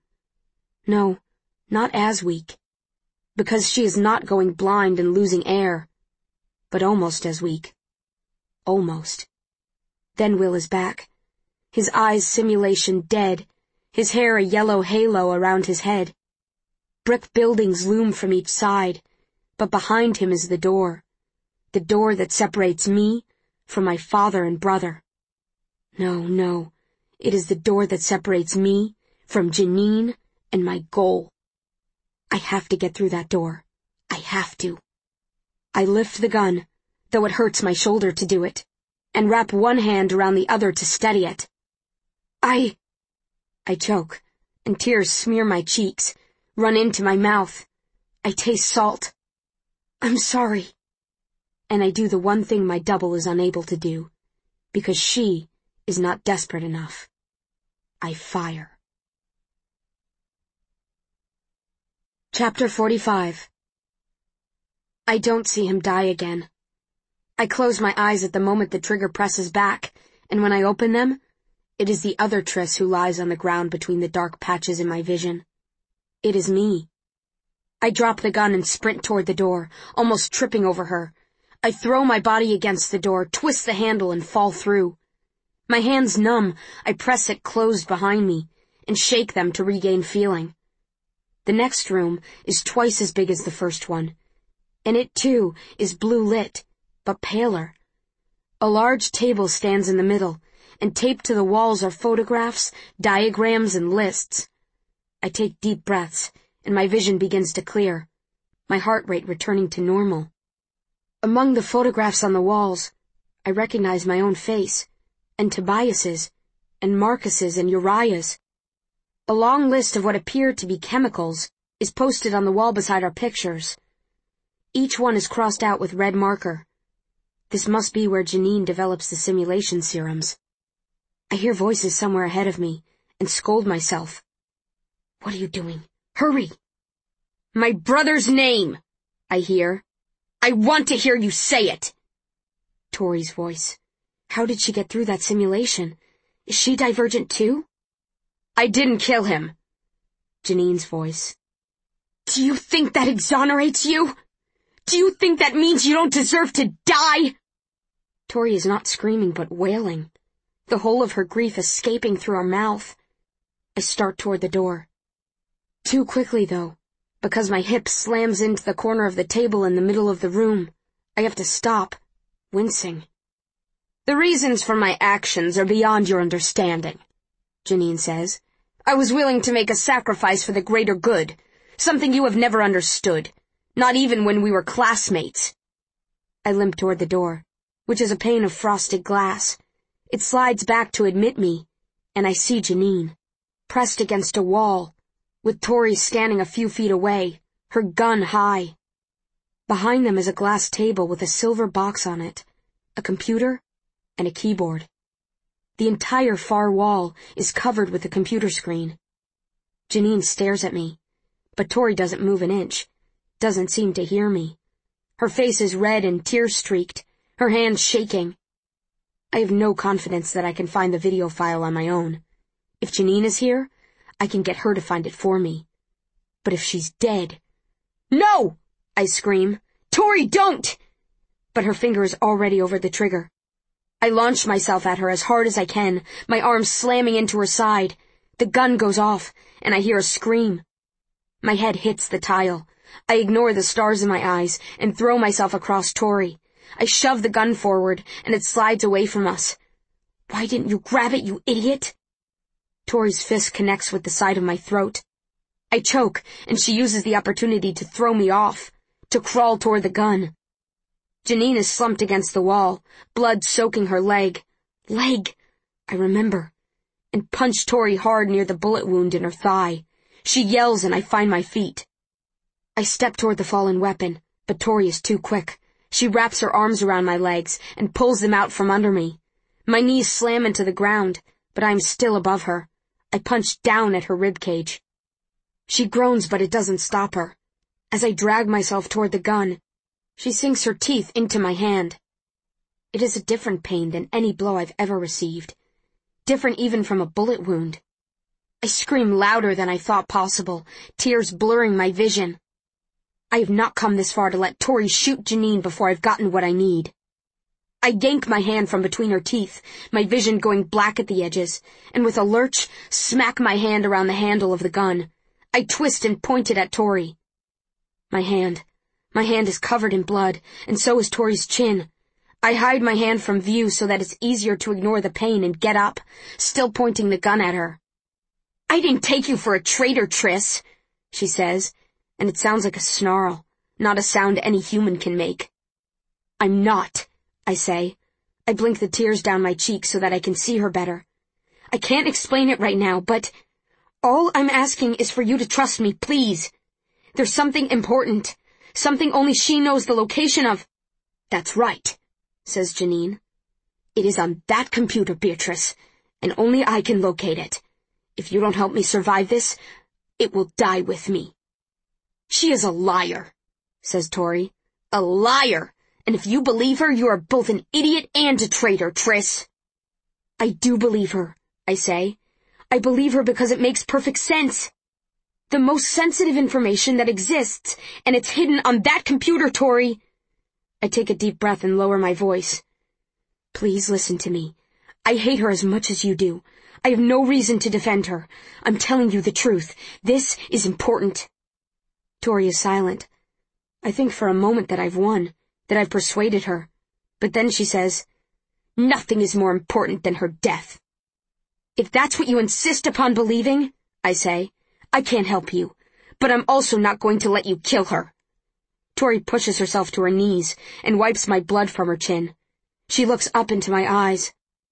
No, not as weak, because she is not going blind and losing air, but almost as weak. Almost. Then Will is back, his eyes simulation dead, his hair a yellow halo around his head. Brick buildings loom from each side, but behind him is the door, the door that separates me from my father and brother. No, no, it is the door that separates me from Janine and my goal. I have to get through that door. I have to. I lift the gun, though it hurts my shoulder to do it, and wrap one hand around the other to steady it. I... I choke, and tears smear my cheeks, run into my mouth. I taste salt. I'm sorry. And I do the one thing my double is unable to do, because she is not desperate enough. I fire. Chapter forty-five. I don't see him die again. I close my eyes at the moment the trigger presses back, and when I open them, it is the other Triss who lies on the ground between the dark patches in my vision. It is me. I drop the gun and sprint toward the door, almost tripping over her. I throw my body against the door, twist the handle, and fall through. My hands numb, I press it closed behind me, and shake them to regain feeling. The next room is twice as big as the first one, and it, too, is blue-lit, but paler. A large table stands in the middle, and taped to the walls are photographs, diagrams, and lists. I take deep breaths, and my vision begins to clear, my heart rate returning to normal. Among the photographs on the walls, I recognize my own face, and Tobias's, and Marcus's, and Uriah's. A long list of what appear to be chemicals is posted on the wall beside our pictures. Each one is crossed out with red marker. This must be where Janine develops the simulation serums. I hear voices somewhere ahead of me, and scold myself. What are you doing? Hurry! My brother's name, I hear. I want to hear you say it! Tori's voice. How did she get through that simulation? Is she divergent too? I didn't kill him. Janine's voice. Do you think that exonerates you? Do you think that means you don't deserve to die? Tori is not screaming but wailing, the whole of her grief escaping through her mouth. I start toward the door. Too quickly, though, because my hip slams into the corner of the table in the middle of the room. I have to stop, wincing. The reasons for my actions are beyond your understanding, Janine says. I was willing to make a sacrifice for the greater good, something you have never understood, not even when we were classmates. I limp toward the door, which is a pane of frosted glass. It slides back to admit me, and I see Janine, pressed against a wall, with Tori standing a few feet away, her gun high. Behind them is a glass table with a silver box on it, a computer, and a keyboard. The entire far wall is covered with a computer screen. Janine stares at me, but Tori doesn't move an inch, doesn't seem to hear me. Her face is red and tear-streaked, her hands shaking. I have no confidence that I can find the video file on my own. If Janine is here, I can get her to find it for me. But if she's dead... No! I scream. Tori, don't! But her finger is already over the trigger. I launch myself at her as hard as I can, my arm slamming into her side. The gun goes off, and I hear a scream. My head hits the tile. I ignore the stars in my eyes and throw myself across Tori. I shove the gun forward, and it slides away from us. Why didn't you grab it, you idiot? Tori's fist connects with the side of my throat. I choke, and she uses the opportunity to throw me off, to crawl toward the gun. Janine is slumped against the wall, blood soaking her leg. Leg, I remember, and punch Tori hard near the bullet wound in her thigh. She yells, and I find my feet. I step toward the fallen weapon, but Tori is too quick. She wraps her arms around my legs and pulls them out from under me. My knees slam into the ground, but I am still above her. I punch down at her ribcage. She groans, but it doesn't stop her. As I drag myself toward the gun, she sinks her teeth into my hand. It is a different pain than any blow I've ever received. Different even from a bullet wound. I scream louder than I thought possible, tears blurring my vision. I have not come this far to let Tori shoot Janine before I've gotten what I need. I yank my hand from between her teeth, my vision going black at the edges, and with a lurch, smack my hand around the handle of the gun. I twist and point it at Tori. My hand. My hand is covered in blood, and so is Tori's chin. I hide my hand from view so that it's easier to ignore the pain and get up, still pointing the gun at her. I didn't take you for a traitor, Triss, she says, and it sounds like a snarl, not a sound any human can make. I'm not, I say. I blink the tears down my cheeks so that I can see her better. I can't explain it right now, but all I'm asking is for you to trust me, please. There's something important, something only she knows the location of. That's right, says Janine. It is on that computer, Beatrice, and only I can locate it. If you don't help me survive this, it will die with me. She is a liar, says Tori. A liar! And if you believe her, you are both an idiot and a traitor, Triss. I do believe her, I say. I believe her because it makes perfect sense. The most sensitive information that exists, and it's hidden on that computer, Tori. I take a deep breath and lower my voice. Please listen to me. I hate her as much as you do. I have no reason to defend her. I'm telling you the truth. This is important. Tori is silent. I think for a moment that I've won, that I've persuaded her. But then she says, nothing is more important than her death. If that's what you insist upon believing, I say, I can't help you, but I'm also not going to let you kill her. Tori pushes herself to her knees and wipes my blood from her chin. She looks up into my eyes.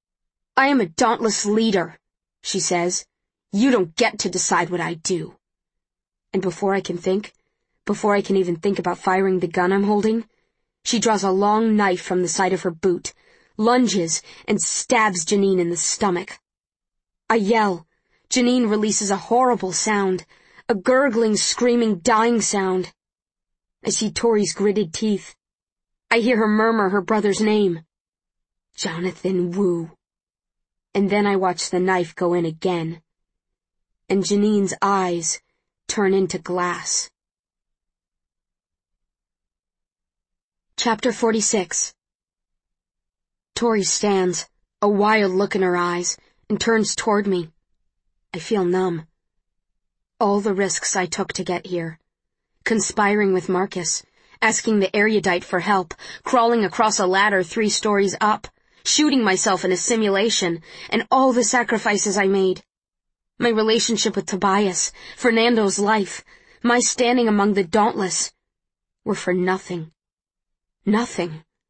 I am a dauntless leader, she says. You don't get to decide what I do. And before I can think, before I can even think about firing the gun I'm holding, she draws a long knife from the side of her boot, lunges, and stabs Janine in the stomach. I yell. Janine releases a horrible sound, a gurgling, screaming, dying sound. I see Tori's gritted teeth. I hear her murmur her brother's name. Jonathan Wu. And then I watch the knife go in again. And Janine's eyes turn into glass. Chapter forty-six. Tori stands, a wild look in her eyes, and turns toward me. I feel numb. All the risks I took to get here. Conspiring with Marcus, asking the erudite for help, crawling across a ladder three stories up, shooting myself in a simulation, and all the sacrifices I made. My relationship with Tobias, Fernando's life, my standing among the dauntless, were for nothing. Nothing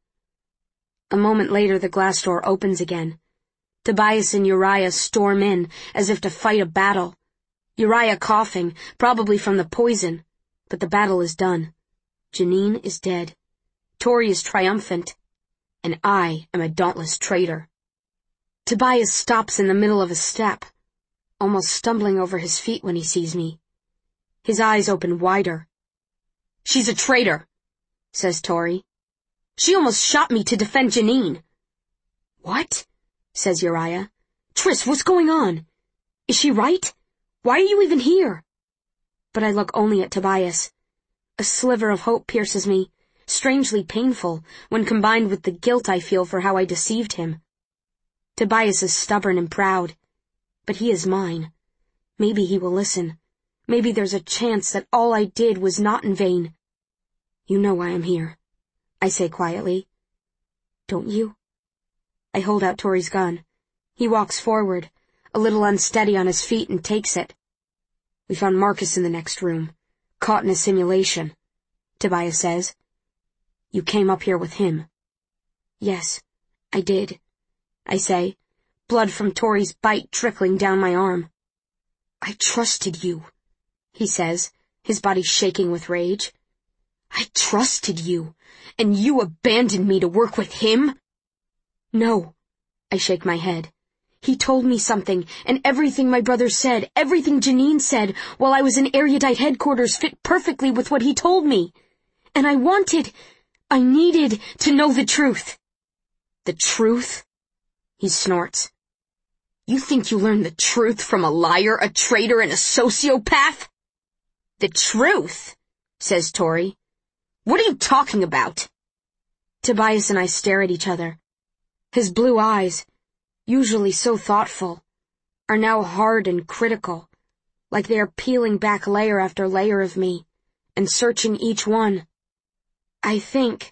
A moment later the glass door opens again. Tobias and Uriah storm in, as if to fight a battle. Uriah coughing, probably from the poison, but the battle is done. Janine is dead. Tori is triumphant, and I am a dauntless traitor. Tobias stops in the middle of a step, almost stumbling over his feet when he sees me. His eyes open wider. "She's a traitor," says Tori. "She almost shot me to defend Janine." "What?" says Uriah. "Tris, what's going on? Is she right? Why are you even here?" But I look only at Tobias. A sliver of hope pierces me, strangely painful when combined with the guilt I feel for how I deceived him. Tobias is stubborn and proud, but he is mine. Maybe he will listen. Maybe there's a chance that all I did was not in vain. "You know why I'm here," I say quietly. "Don't you?" I hold out Tori's gun. He walks forward, a little unsteady on his feet, and takes it. "We found Marcus in the next room, caught in a simulation," Tobias says. "You came up here with him." "Yes, I did," I say, blood from Tori's bite trickling down my arm. "I trusted you," he says, his body shaking with rage. "I trusted you, and you abandoned me to work with him?" "No," I shake my head. "He told me something, and everything my brother said, everything Janine said while I was in Erudite headquarters fit perfectly with what he told me. And I wanted, I needed to know the truth." "The truth?" he snorts. "You think you learned the truth from a liar, a traitor, and a sociopath?" "The truth?" says Tori. "What are you talking about?" Tobias and I stare at each other. His blue eyes, usually so thoughtful, are now hard and critical, like they are peeling back layer after layer of me, and searching each one. "I think,"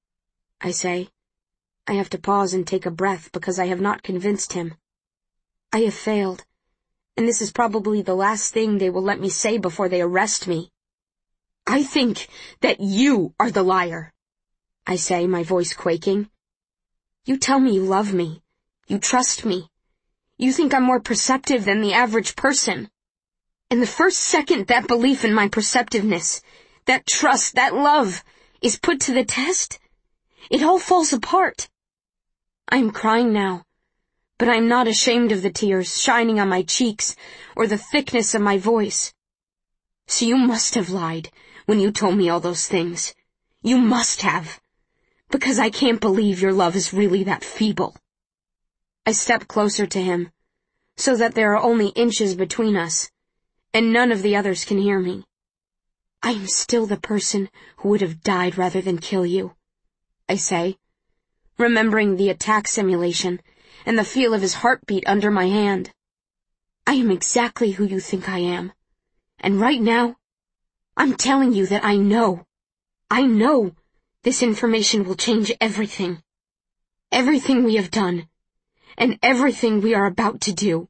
I say. I have to pause and take a breath because I have not convinced him. "I have failed, and this is probably the last thing they will let me say before they arrest me." "I think that you are the liar," I say, my voice quaking. "You tell me you love me. You trust me. You think I'm more perceptive than the average person. And the first second that belief in my perceptiveness, that trust, that love, is put to the test, it all falls apart. I am crying now, but I am not ashamed of the tears shining on my cheeks or the thickness of my voice. So you must have lied when you told me all those things. You must have, because I can't believe your love is really that feeble." I step closer to him, so that there are only inches between us, and none of the others can hear me. "I am still the person who would have died rather than kill you," I say, remembering the attack simulation and the feel of his heartbeat under my hand. "I am exactly who you think I am, and right now, I'm telling you that I know, I know this information will change everything. Everything we have done, and everything we are about to do."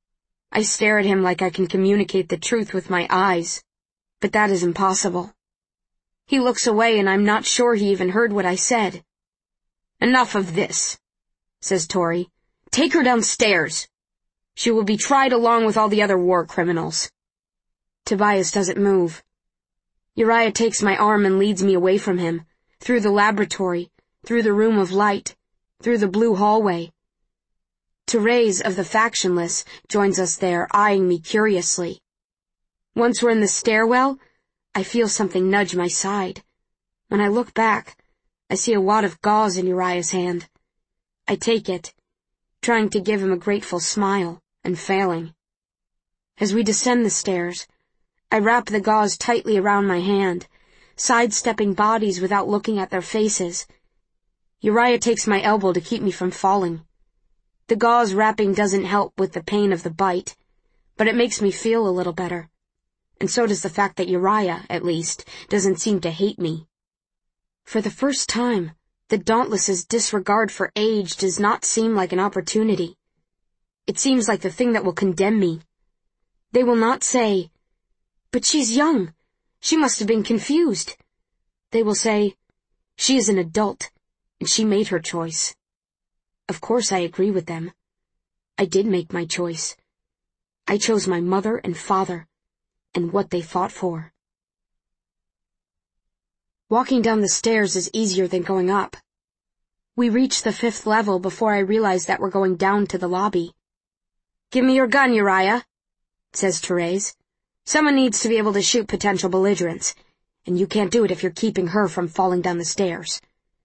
I stare at him like I can communicate the truth with my eyes, but that is impossible. He looks away, and I'm not sure he even heard what I said. "Enough of this," says Tori. "Take her downstairs. She will be tried along with all the other war criminals." Tobias doesn't move. Uriah takes my arm and leads me away from him, through the laboratory, through the room of light, through the blue hallway. Therese of the Factionless joins us there, eyeing me curiously. Once we're in the stairwell, I feel something nudge my side. When I look back, I see a wad of gauze in Uriah's hand. I take it, trying to give him a grateful smile, and failing. As we descend the stairs, I wrap the gauze tightly around my hand, sidestepping bodies without looking at their faces. Uriah takes my elbow to keep me from falling. The gauze wrapping doesn't help with the pain of the bite, but it makes me feel a little better. And so does the fact that Uriah, at least, doesn't seem to hate me. For the first time, the Dauntless's disregard for age does not seem like an opportunity. It seems like the thing that will condemn me. They will not say, "But she's young. She must have been confused." They will say, "She is an adult. and she made her choice. Of course I agree with them. I did make my choice. I chose my mother and father, and what they fought for. Walking down the stairs is easier than going up. We reach the fifth level before I realize that we're going down to the lobby. "Give me your gun, Uriah," says Therese. "Someone needs to be able to shoot potential belligerents, and you can't do it if you're keeping her from falling down the stairs."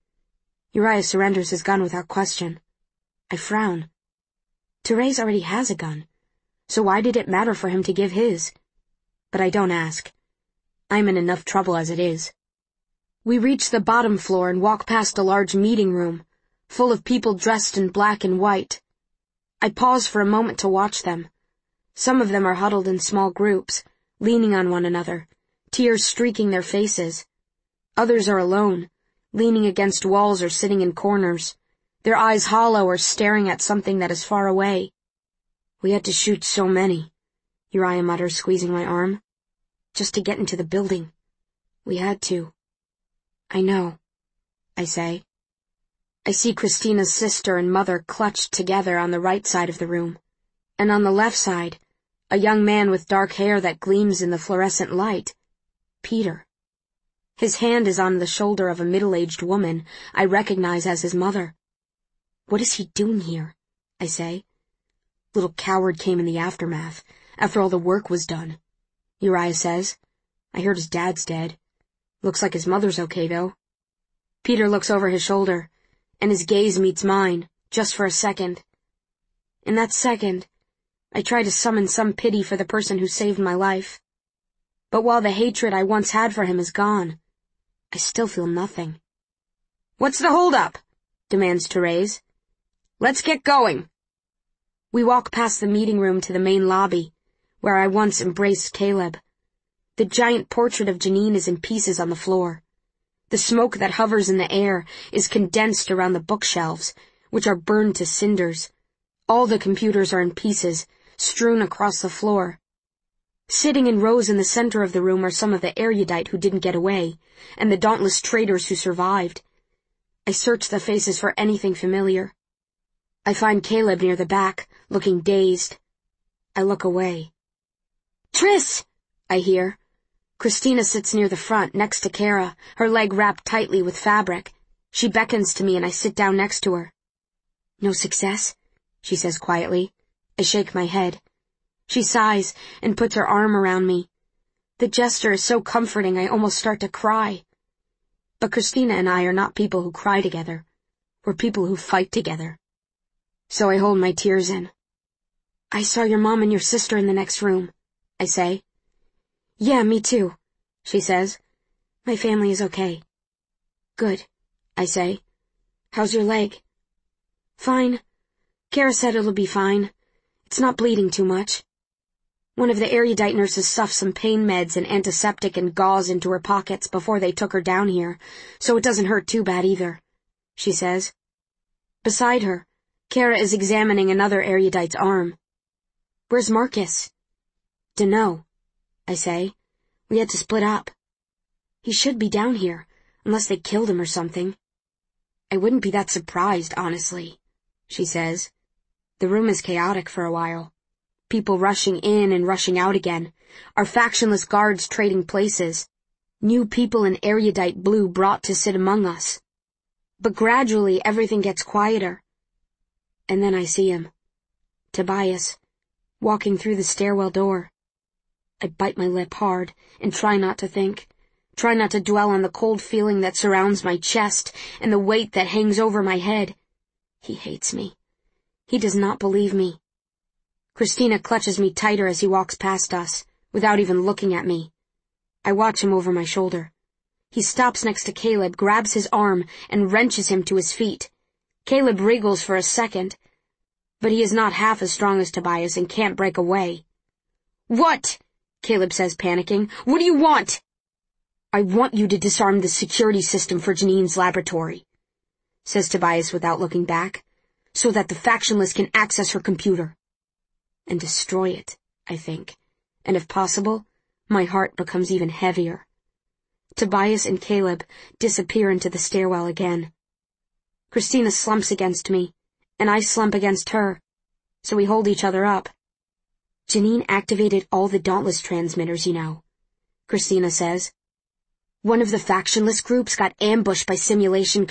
Uriah surrenders his gun without question. I frown. Therese already has a gun, so why did it matter for him to give his? But I don't ask. I'm in enough trouble as it is. We reach the bottom floor and walk past a large meeting room, full of people dressed in black and white. I pause for a moment to watch them. Some of them are huddled in small groups, leaning on one another, tears streaking their faces. Others are alone, leaning against walls or sitting in corners, their eyes hollow or staring at something that is far away. "We had to shoot so many," Uriah mutters, squeezing my arm. "Just to get into the building. We had to." "I know," I say. I see Christina's sister and mother clutched together on the right side of the room, and on the left side, a young man with dark hair that gleams in the fluorescent light. Peter. His hand is on the shoulder of a middle-aged woman I recognize as his mother. "What is he doing here?" I say. "Little coward came in the aftermath, after all the work was done," Uriah says. "I heard his dad's dead. Looks like his mother's okay, though." Peter looks over his shoulder, and his gaze meets mine, just for a second. In that second, I try to summon some pity for the person who saved my life. But while the hatred I once had for him is gone, I still feel nothing. "What's the hold-up?" demands Therese. "Let's get going." We walk past the meeting room to the main lobby, where I once embraced Caleb. The giant portrait of Janine is in pieces on the floor. The smoke that hovers in the air is condensed around the bookshelves, which are burned to cinders. All the computers are in pieces, strewn across the floor. Sitting in rows in the center of the room are some of the erudite who didn't get away, and the dauntless traitors who survived. I search the faces for anything familiar. I find Caleb near the back, looking dazed. I look away. "Triss!" I hear. Christina sits near the front, next to Kara, her leg wrapped tightly with fabric. She beckons to me and I sit down next to her. "No success?" she says quietly. I shake my head. She sighs and puts her arm around me. The gesture is so comforting I almost start to cry. But Christina and I are not people who cry together. We're people who fight together. So I hold my tears in. "I saw your mom and your sister in the next room," I say. "Yeah, me too," she says. "My family is okay." "Good," I say. "How's your leg?" "Fine. Kara said it'll be fine. It's not bleeding too much." One of the erudite nurses stuffed some pain meds and antiseptic and gauze into her pockets before they took her down here, so it doesn't hurt too bad either, she says. Beside her, Kara is examining another erudite's arm. "Where's Marcus?" "Dunno," I say. "We had to split up." "He should be down here, unless they killed him or something." "I wouldn't be that surprised, honestly," she says. The room is chaotic for a while. People rushing in and rushing out again, our factionless guards trading places, new people in erudite blue brought to sit among us. But gradually everything gets quieter. And then I see him, Tobias, walking through the stairwell door. I bite my lip hard and try not to think, try not to dwell on the cold feeling that surrounds my chest and the weight that hangs over my head. He hates me. He does not believe me. Christina clutches me tighter as he walks past us, without even looking at me. I watch him over my shoulder. He stops next to Caleb, grabs his arm, and wrenches him to his feet. Caleb wriggles for a second, but he is not half as strong as Tobias and can't break away. "What?" Caleb says, panicking. "What do you want?" "I want you to disarm the security system for Janine's laboratory," says Tobias without looking back, "so that the factionless can access her computer." And destroy it, I think, and if possible, my heart becomes even heavier. Tobias and Caleb disappear into the stairwell again. Christina slumps against me, and I slump against her, so we hold each other up. Janine activated all the Dauntless transmitters, you know, Christina says. One of the factionless groups got ambushed by simulation